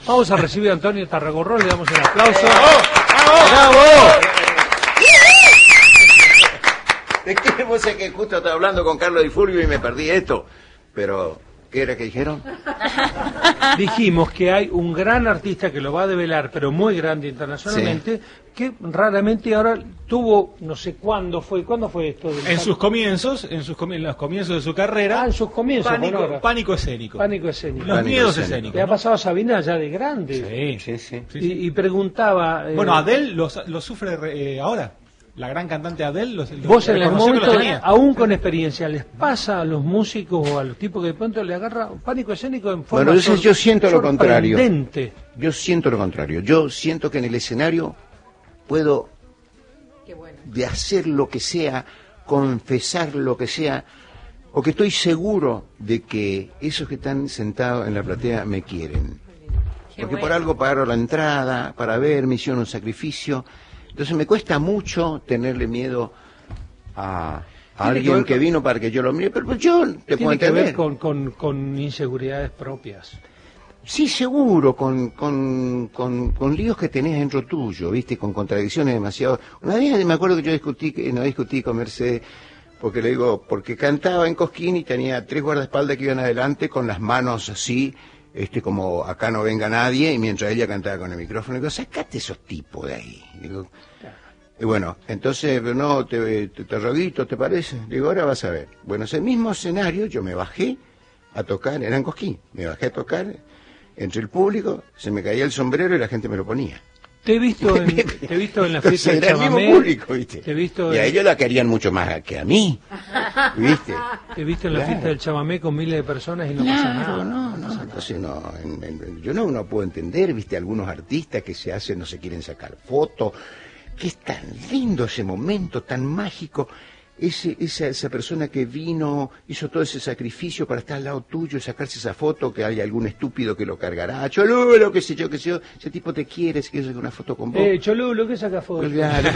Vamos a recibir a Antonio Tarragorrón, le damos el aplauso. ¡Bravo! ¿De qué? Vos sé que justo estaba hablando con Carlos Di Fulvio y me perdí esto. Pero, ¿qué era que dijeron? Dijimos que hay un gran artista que lo va a develar, pero muy grande internacionalmente, que raramente ahora tuvo, no sé cuándo fue esto. En sus comienzos, en los comienzos de su carrera. En sus comienzos. Pánico escénico. Pánico escénico. Los miedos escénicos. Le ha pasado a Sabina ya de grande. Sí. Y preguntaba... Bueno, Adele lo sufre ahora. La gran cantante Adele vos en el momento, aún con experiencia, ¿les pasa a los músicos o a los tipos que de pronto le agarra un pánico escénico en forma yo siento lo contrario. sorprendente? Yo siento lo contrario. Yo siento que en el escenario puedo de hacer lo que sea, confesar lo que sea, o que estoy seguro de que esos que están sentados en la platea me quieren. Porque por algo pagaron la entrada, para ver, me hicieron un sacrificio. Entonces me cuesta mucho tenerle miedo a alguien que vino para que yo lo mire, pero yo te puedo entender. Tiene que ver con inseguridades propias. Sí, seguro, con líos que tenés dentro tuyo, ¿viste? Con contradicciones demasiado... Una vez me acuerdo que yo discutí con Mercedes, porque cantaba en Cosquín y tenía 3 guardaespaldas que iban adelante con las manos así, como acá no venga nadie, y mientras ella cantaba con el micrófono, digo, sacate esos tipos de ahí. Digo, y bueno, entonces, no, te roguito, ¿te parece? Digo, ahora vas a ver. Bueno, ese mismo escenario yo me bajé a tocar, era en Cosquín, me bajé a tocar entre el público, se me caía el sombrero y la gente me lo ponía. Te he visto en la fiesta del chamamé. Público, ¿viste? Y a ellos la querían mucho más que a mí, ¿viste? Te he visto en la fiesta del chamamé con miles de personas y no pasa nada. No, entonces yo no puedo entender, ¿viste? Algunos artistas que no se quieren sacar fotos, que es tan lindo ese momento, tan mágico. Esa persona que vino, hizo todo ese sacrificio para estar al lado tuyo y sacarse esa foto, que hay algún estúpido que lo cargará. Cholulo, qué sé yo, ese tipo te quiere, si quieres una foto con vos. Cholulo, ¿qué saca foto?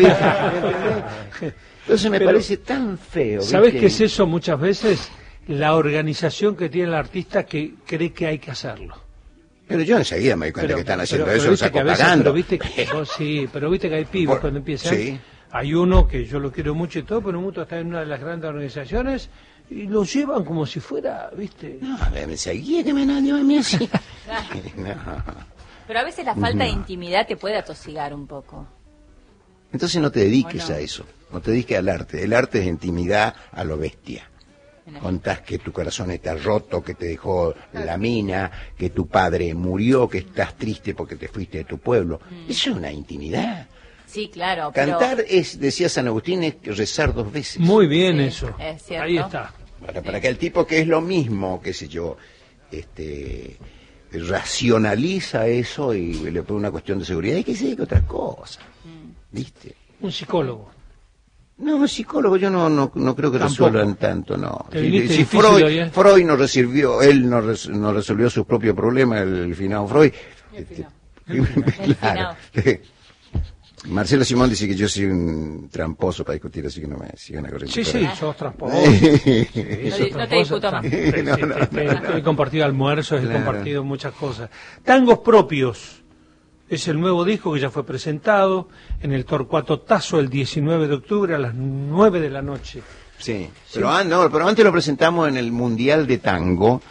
Entonces me parece tan feo. ¿Sabés qué es eso muchas veces? La organización que tiene el artista que cree que hay que hacerlo. Pero yo enseguida me doy cuenta que están haciendo eso, lo saco pagando. Pero viste que hay pibes cuando empiezan. Sí. Hay uno que yo lo quiero mucho y todo, pero mucho está en una de las grandes organizaciones y lo llevan como si fuera, ¿viste? No, me seguía que me nadie a mí así. No. Pero a veces la falta de intimidad te puede atosigar un poco. Entonces no te dediques a eso, no te dediques al arte. El arte es intimidad a lo bestia. Contás que tu corazón está roto, que te dejó la mina, que tu padre murió, que estás triste porque te fuiste de tu pueblo. Eso es una intimidad. Sí, claro. Cantar es, decía San Agustín, es rezar 2 veces. Muy bien eso. Es cierto. Ahí está. Para que el tipo que es lo mismo, qué sé yo, racionaliza eso y le pone una cuestión de seguridad y que se dedique a otras cosas. ¿Viste? Un psicólogo. No, un psicólogo yo no creo que resuelvan tanto, no. Si Freud no resolvió, él no resolvió sus propios problemas, el finado Freud. Claro. Marcelo Simón dice que yo soy un tramposo para discutir, así que no me sigan a correr. Sí, sos tramposo. No te discuto más. He compartido almuerzos, he compartido muchas cosas. Tangos propios. Es el nuevo disco que ya fue presentado en el Torcuato Tazo el 19 de octubre a las 9 de la noche. Sí, pero antes lo presentamos en el Mundial de Tango,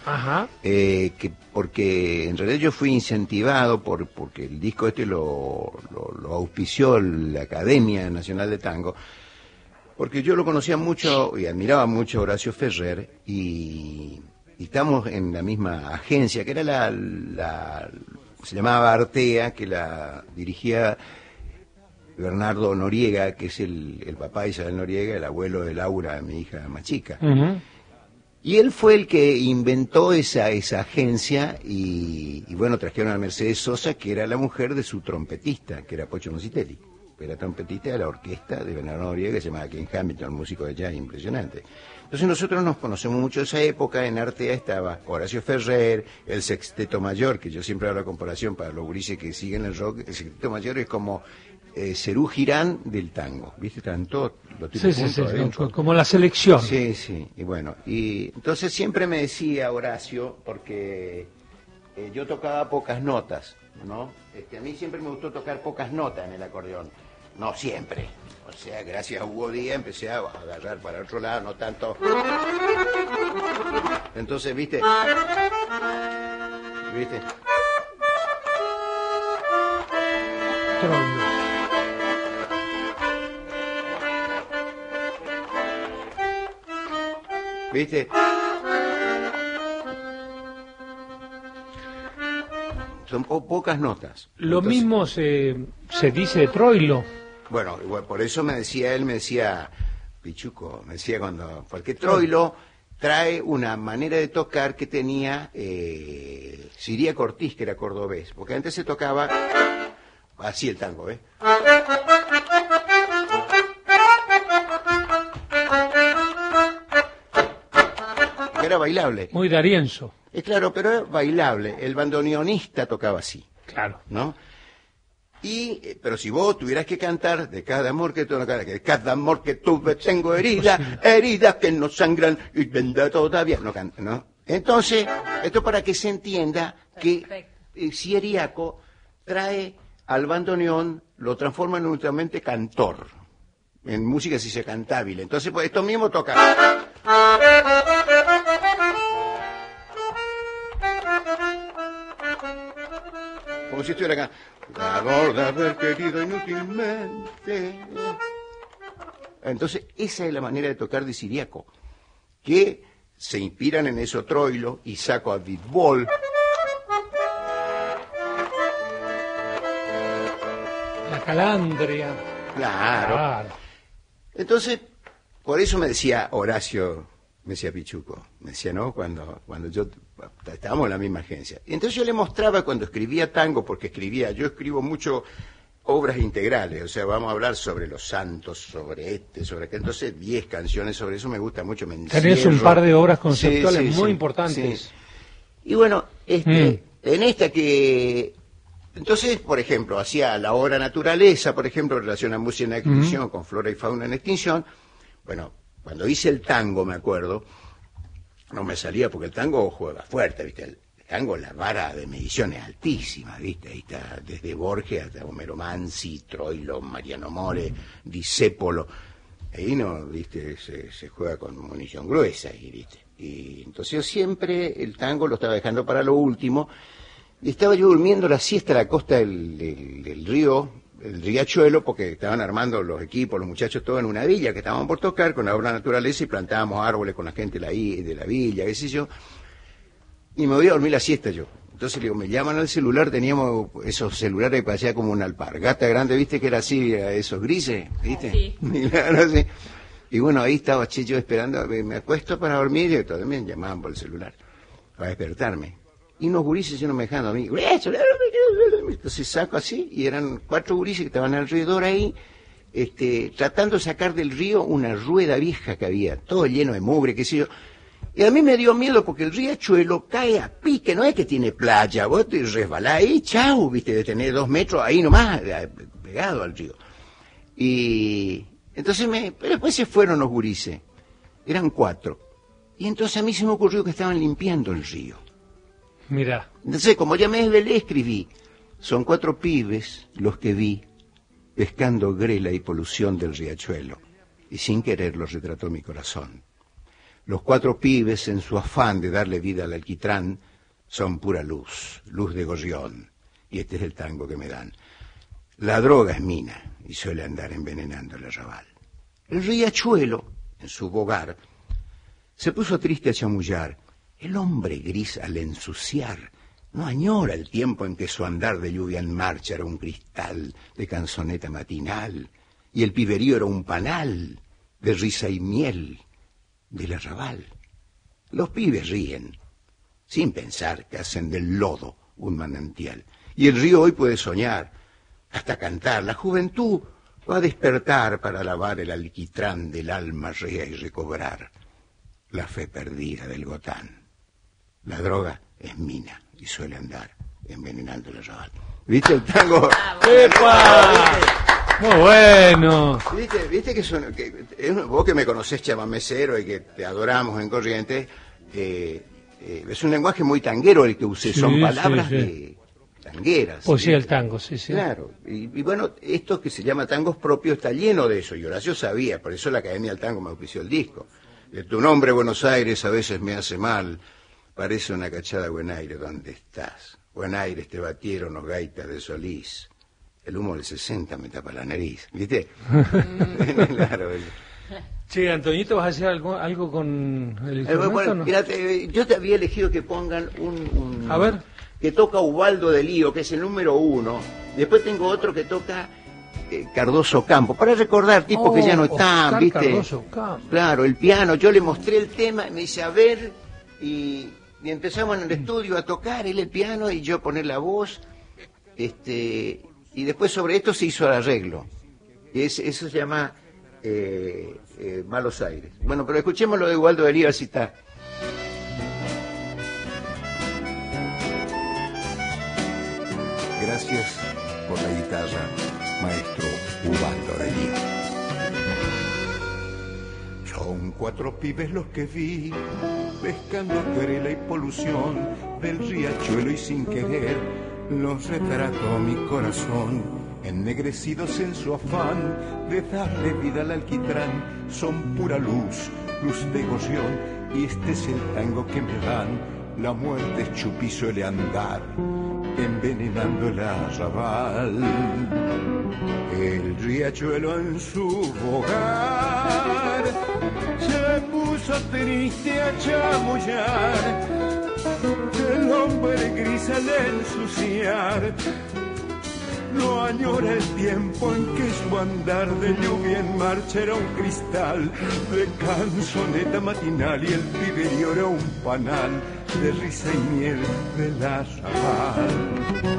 porque en realidad yo fui incentivado porque el disco lo auspició la Academia Nacional de Tango, porque yo lo conocía mucho y admiraba mucho a Horacio Ferrer, y estamos en la misma agencia, que era se llamaba Artea, que la dirigía Bernardo Noriega, que es el papá de Isabel Noriega, el abuelo de Laura, mi hija más chica. Y él fue el que inventó esa agencia y bueno, trajeron a Mercedes Sosa, que era la mujer de su trompetista, que era Pocho Mositelli. Era trompetista de la orquesta de Bernardo Noriega, que se llamaba Ken Hamilton, músico de jazz impresionante. Entonces nosotros nos conocemos mucho de esa época. En Artea estaba Horacio Ferrer, el Sexteto Mayor, que yo siempre hago la comparación para los gurises que siguen el rock. El Sexteto Mayor es como Serú Girán del tango, ¿viste? Están todos los tipos juntos como la selección. Sí, y bueno, y entonces siempre me decía Horacio, porque yo tocaba pocas notas, ¿no? A mí siempre me gustó tocar pocas notas en el acordeón. No siempre. O sea, gracias a Hugo Díaz empecé a agarrar para otro lado, no tanto. Entonces, ¿viste? ¿Viste? Son pocas notas. Lo entonces, mismo se dice de troilo. Bueno, por eso me decía Pichuco, me decía porque troilo trae una manera de tocar que tenía Siríaco Ortiz, que era cordobés, porque antes se tocaba así el tango, ¿ves? Era bailable. Muy darienzo. Claro, pero era bailable. El bandoneonista tocaba así. Claro. ¿No? Pero si vos tuvieras que cantar de cada amor que tuve tengo heridas que no sangran y venda todavía, ¿no? Entonces, esto para que se entienda que Siríaco trae al bandoneón, lo transforma en un cantor. En música se dice cantabile. Entonces, pues esto mismo toca. Como si estuviera acá. La gorda haber querido inútilmente. Entonces, esa es la manera de tocar de Siríaco, que se inspiran en eso troilo y saco a Bitbol. La calandria. Claro. Entonces, por eso me decía Horacio, me decía Pichuco, me decía, ¿no? Cuando yo estábamos en la misma agencia. Y entonces yo le mostraba cuando escribía tango, porque yo escribo mucho obras integrales, o sea, vamos a hablar sobre los santos, sobre sobre aquel, entonces 10 canciones sobre eso, me gusta mucho, me encierro. Tenés un par de obras conceptuales muy importantes. Sí. Y bueno, en esta que... Entonces, por ejemplo, hacía la obra Naturaleza, por ejemplo, en relación a música en extinción, con flora y fauna en extinción. Bueno, cuando hice el tango, me acuerdo, no me salía porque el tango juega fuerte, ¿viste? El tango, la vara de medición es altísima, ¿viste? Ahí está desde Borges hasta Homero Manzi, Troilo, Mariano More, Discépolo. Ahí no, ¿viste? Se juega con munición gruesa, ahí, ¿viste? Y entonces yo siempre el tango lo estaba dejando para lo último. Y estaba yo durmiendo la siesta a la costa del río, el riachuelo, porque estaban armando los equipos, los muchachos, todos en una villa que estaban por tocar con la obra Naturaleza y plantábamos árboles con la gente de la villa, qué sé yo. Y me voy a dormir la siesta yo. Entonces le digo, me llaman al celular, teníamos esos celulares que parecía como una alpargata grande, ¿viste? Que era así, esos grises, ¿viste? Sí. Así. Y bueno, ahí estaba yo esperando, me acuesto para dormir y también llamaban por el celular para despertarme. Y unos gurises yo no me dejaban a mí. Entonces saco así, y eran 4 gurises que estaban alrededor ahí, tratando de sacar del río una rueda vieja que había, todo lleno de mugre, qué sé yo. Y a mí me dio miedo porque el riachuelo cae a pique, no es que tiene playa, vos te resbalás ahí, chau, viste, de tener 2 metros ahí nomás, pegado al río. Y entonces pero después se fueron los gurises, eran 4. Y entonces a mí se me ocurrió que estaban limpiando el río. Mira. Entonces, como ya me desvelé, escribí. Son 4 pibes los que vi pescando grela y polución del riachuelo. Y sin querer los retrató mi corazón. Los 4 pibes, en su afán de darle vida al alquitrán, son pura luz, luz de gorrión. Y este es el tango que me dan. La droga es mina y suele andar envenenando el arrabal. El riachuelo, en su bogar, se puso triste a chamullar. El hombre gris, al ensuciar, no añora el tiempo en que su andar de lluvia en marcha era un cristal de canzoneta matinal, y el piberío era un panal de risa y miel del arrabal. Los pibes ríen, sin pensar que hacen del lodo un manantial, y el río hoy puede soñar, hasta cantar. La juventud va a despertar para lavar el alquitrán del alma rea y recobrar la fe perdida del gotán. La droga es mina y suele andar envenenando el arrabal. ¿Viste el tango? ¡Epa! Muy bueno. ¿Viste que vos que me conocés, chamamecero, y que te adoramos en Corrientes, es un lenguaje muy tanguero el que usé. Son palabras tangueras. Poesía del tango, sí. Claro, y bueno, esto que se llama tangos propios está lleno de eso, y Horacio sabía, por eso la Academia del Tango me auspició el disco. De tu nombre, Buenos Aires, a veces me hace mal, parece una cachada Buen Aire, ¿dónde estás? Buen Aires te batieron los gaitas de Solís, el humo del 60 me tapa la nariz, ¿viste? Claro. Sí, Antoñito, ¿vas a hacer algo con el instrumento? Bueno, ¿no? mirate, yo te había elegido que pongan A ver. que toca Ubaldo de Lío, que es el número 1. Después tengo otro que toca Cardoso Campo, para recordar tipos que ya no están, Oscar ¿viste? Cardoso Campo. Claro, el piano, yo le mostré el tema, me dice, a ver, y empezamos en el estudio a tocar, él el piano y yo poner la voz, y después sobre esto se hizo el arreglo. Eso se llama Malos Aires. Bueno, pero escuchemos lo de Ubaldo de Lío, así está. Gracias por la guitarra, maestro Ubaldo de Lío. Son 4 pibes los que vi, pescando querela y polución del riachuelo, y sin querer los retrató mi corazón, ennegrecidos en su afán de darle vida al alquitrán. Son pura luz, luz de goción, y este es el tango que me dan. La muerte es chupi suele andar, envenenando el arrabal. El riachuelo en su hogar se puso triste a chamullar, el hombre gris al ensuciar no añora el tiempo en que su andar de lluvia en marcha era un cristal de canzoneta matinal, y el piberío era un panal de risa y miel del arrabal.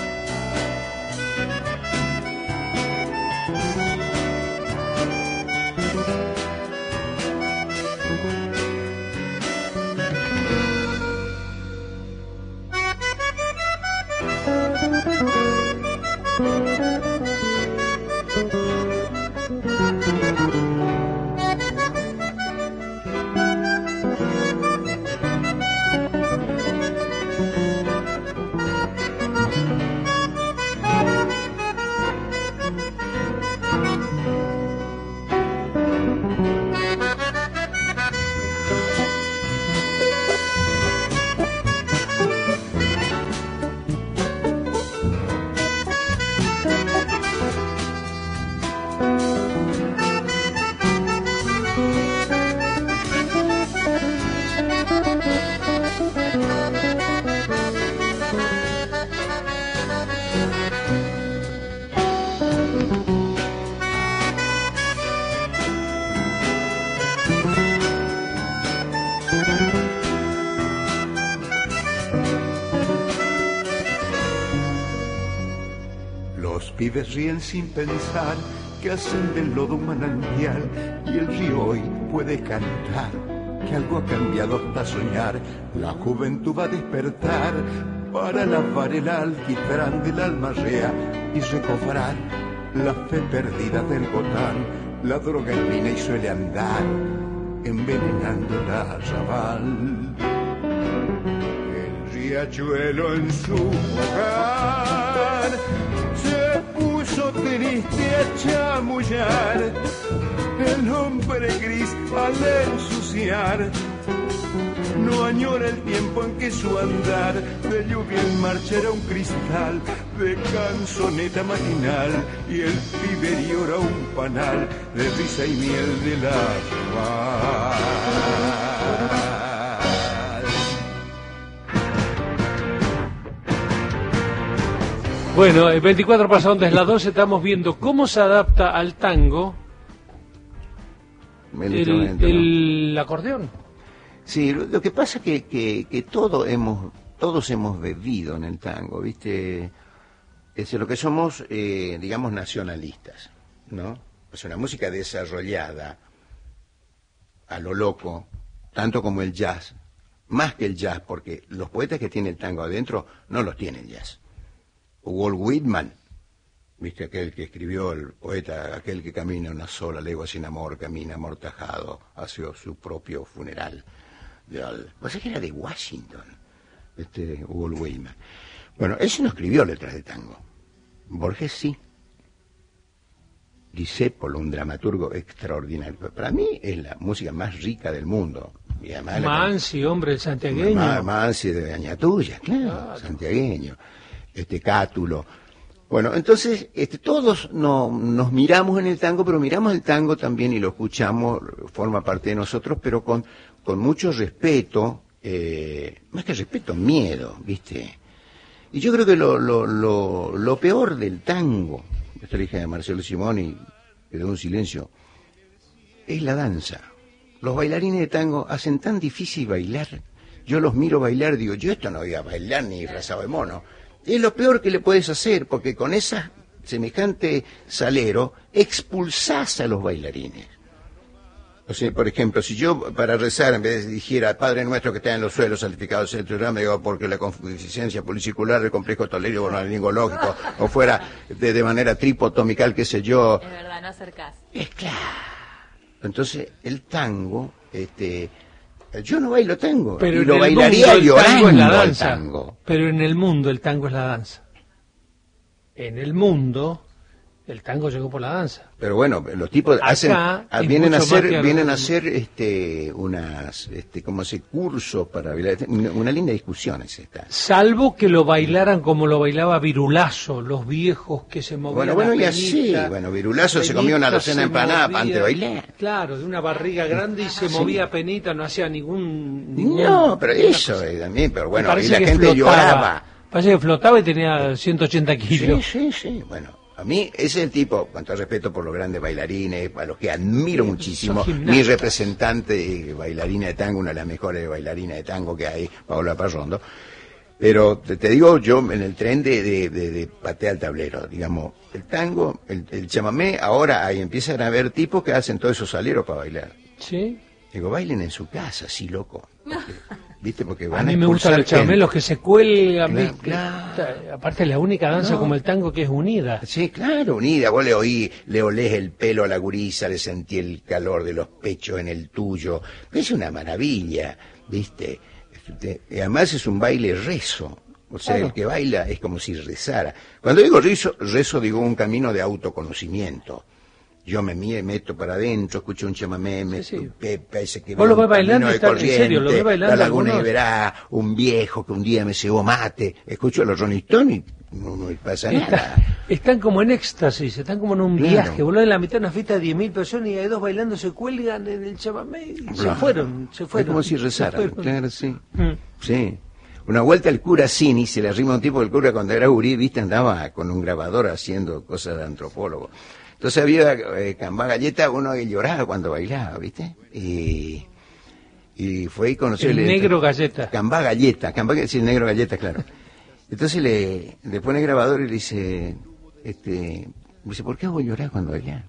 Los pibes ríen sin pensar que hacen del lodo un manantial, y el río hoy puede cantar que algo ha cambiado hasta soñar. La juventud va a despertar para lavar el alquitrán del alma rea y recobrar la fe perdida del gotán. La droga envina y suele andar envenenando el arrabal. El riachuelo en su hogar se puso triste a chamullar, el hombre gris al ensuciar no añora el tiempo en que su andar de lluvia en marcha era un cristal de canzoneta matinal, y el piberío era un panal de risa y miel del arrabal. Bueno, el 24 pasaron desde las 12, estamos viendo cómo se adapta al tango el acordeón. Sí, lo que pasa es que todos hemos bebido en el tango, ¿viste? Es lo que somos, digamos, nacionalistas, ¿no? Es una música desarrollada a lo loco, tanto como el jazz, más que el jazz, porque los poetas que tiene el tango adentro no los tiene el jazz. Walt Whitman, ¿viste? Aquel que escribió, el poeta, aquel que camina una sola legua sin amor, camina amortajado hacia su propio funeral. ¿Vos sabés que era de Washington? Walt Whitman. Bueno, ese no escribió letras de tango. Borges sí. Discépolo, un dramaturgo extraordinario. Para mí es la música más rica del mundo. Y además Mansi, hombre, el santiagueño. Mansi de Añatuya, claro, santiagueño. Cátulo. Bueno, entonces todos nos miramos en el tango, pero miramos el tango también y lo escuchamos, forma parte de nosotros, pero con mucho respeto, más que respeto, miedo, ¿viste? Y yo creo que lo peor del tango, esto le dije a Marcelo Simón y quedó un silencio, es la danza. Los bailarines de tango hacen tan difícil bailar. Yo los miro bailar y digo, yo esto no voy a bailar ni disfrazado de mono. Es lo peor que le puedes hacer, porque con esa semejante salero expulsás a los bailarines. O sea, por ejemplo, si yo para rezar, en vez de dijera Padre Nuestro que está en los suelos, santificado sea tu nombre, digo, porque la concupiscencia policicular del complejo tolerio-lingológico, o fuera de manera tripotomical, qué sé yo. Es verdad, no acercás. Es claro. Entonces, el tango, yo no bailo tango, pero y lo bailaría llorando la danza, el tango. Pero en el mundo el tango es la danza. En el mundo el tango llegó por la danza. Pero bueno, los tipos vienen a hacer unas como ese curso para bailar, una linda discusión es esta. Salvo que lo bailaran como lo bailaba Virulazo, los viejos que se movían. Bueno, y así, Virulazo se comía una docena de empanadas antes de bailar. Claro, de una barriga grande y se movía penita, no hacía ningún no, pero eso también, pero bueno, y la gente lloraba. Parece que flotaba y tenía 180 kilos. Sí, bueno. A mí, ese es el tipo, con todo respeto por los grandes bailarines, a los que admiro muchísimo, mi representante bailarina de tango, una de las mejores bailarinas de tango que hay, Paola Parrondo, pero te digo yo en el tren de patear el tablero, digamos, el tango, el chamamé, ahora ahí empiezan a haber tipos que hacen todos esos saleros para bailar. Sí. Digo, bailen en su casa, sí, loco. ¿Viste? Porque van a mí me gustan los chamelos que se cuelgan, claro. Aparte la única danza como el tango que es unida. Sí, claro, unida. Vos le olés el pelo a la gurisa, le sentí el calor de los pechos en el tuyo. Es una maravilla, ¿viste? Y además es un baile rezo. O sea, el que baila es como si rezara. Cuando digo rezo digo un camino de autoconocimiento. Yo me meto para adentro, escucho un chamamé, parece que vos lo ves bailando, en serio, lo ves bailando. La Laguna de Verá, un viejo que un día me cebó mate, escucho a los Rolling Stones y no pasa nada. Están como en éxtasis, están como en un viaje, vos lo ves en la mitad de una fiesta de 10.000 personas y hay dos bailando, se cuelgan en el chamamé y se fueron. Es como si rezaran, claro, sí. Sí. Una vuelta al cura Cini, se le arrima un tipo, el cura cuando era gurí, viste, andaba con un grabador haciendo cosas de antropólogo. Entonces había Cambá Galleta, uno que lloraba cuando bailaba, ¿viste? Y fue y conoció... El negro Galleta. Cambá Galleta, sí, el negro Galleta, claro. Entonces le pone el grabador y le dice, ¿por qué vos llorás cuando bailás?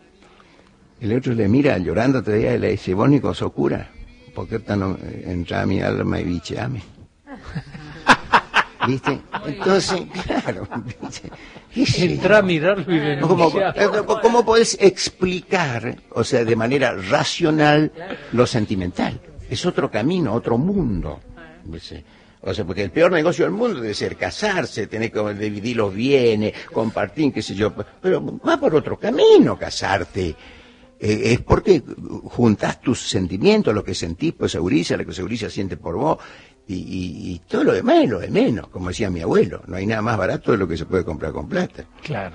El otro le mira llorando todavía y le dice, vos Nico sos cura, ¿por qué tan entra a mi alma y bicheame? ¿Viste? Entonces, claro, ¿viste? Entra a mirarlo y denunciar. ¿Cómo podés explicar, o sea, de manera racional, lo sentimental? Es otro camino, otro mundo. ¿Viste? O sea, porque el peor negocio del mundo debe ser casarse, tener que dividir los bienes, compartir, qué sé yo. Pero va por otro camino casarte. Es porque juntás tus sentimientos, lo que sentís por esa gurisa, lo que esa gurisa siente por vos, y todo lo demás es lo de menos, como decía mi abuelo. No hay nada más barato de lo que se puede comprar con plata. Claro.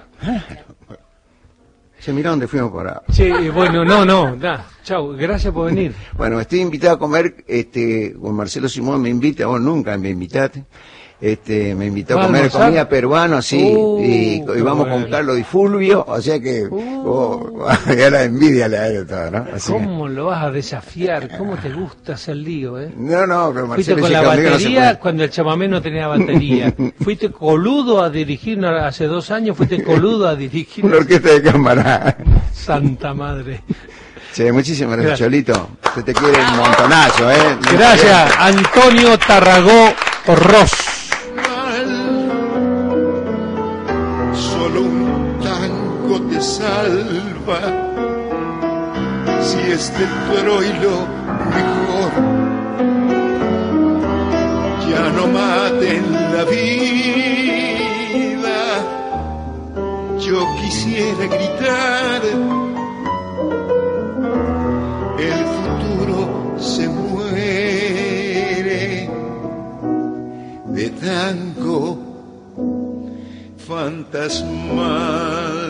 Se mira dónde fuimos para... Sí, bueno, chau, gracias por venir. Bueno, estoy invitado a comer, con Marcelo Simón me invita, vos nunca me invitaste. Me invitó a comer comida peruana, sí, y vamos con Carlos Di Fulvio, o sea que ya la envidia le da de todo, ¿no? Así ¿Cómo lo vas a desafiar? ¿Cómo te gusta hacer lío, No, pero Marcelo fuiste con la batería cuando el chamamé no tenía batería. Fuiste coludo a dirigir, hace 2 años fuiste coludo a dirigir. Una orquesta de cámara. Santa madre. Sí, muchísimas gracias, Cholito. Se te quiere un montonazo, Gracias, Antonio Tarragó Ross. Solo un tango te salva, si es del Troilo mejor, ya no maten la vida. yo quisiera gritar, el futuro se muere de tango fantasmal.